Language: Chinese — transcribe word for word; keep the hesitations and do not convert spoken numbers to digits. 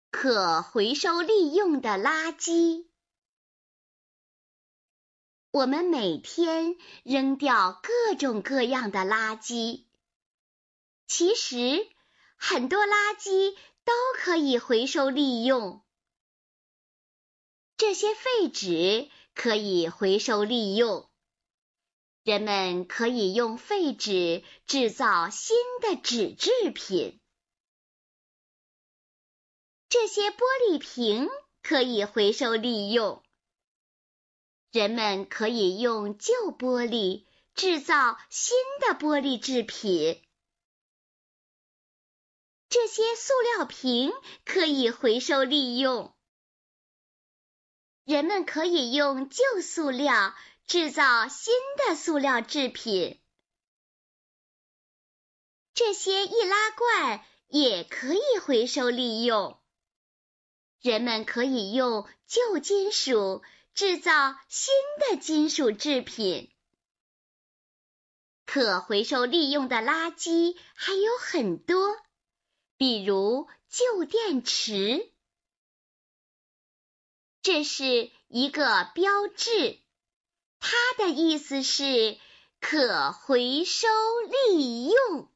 可回收利用的垃圾。我们每天扔掉各种各样的垃圾，其实很多垃圾都可以回收利用。这些废纸可以回收利用，人们可以用废纸制造新的纸制品。这些玻璃瓶可以回收利用，人们可以用旧玻璃制造新的玻璃制品。这些塑料瓶可以回收利用，人们可以用旧塑料制造新的塑料制品。这些易拉罐也可以回收利用，人们可以用旧金属制造新的金属制品。可回收利用的垃圾还有很多，比如旧电池。这是一个标志，它的意思是可回收利用。